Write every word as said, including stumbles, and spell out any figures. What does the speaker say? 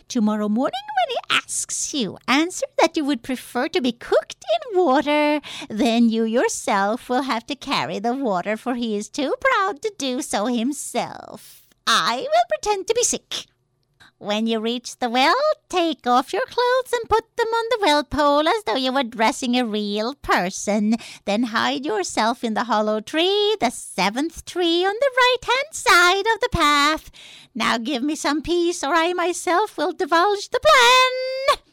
Tomorrow morning when he asks you, answer that you would prefer to be cooked in water. Then you yourself will have to carry the water, for he is too proud to do so himself. I will pretend to be sick. When you reach the well, take off your clothes and put them on the well pole as though you were dressing a real person. Then hide yourself in the hollow tree, the seventh tree on the right-hand side of the path. Now give me some peace, or I myself will divulge the plan.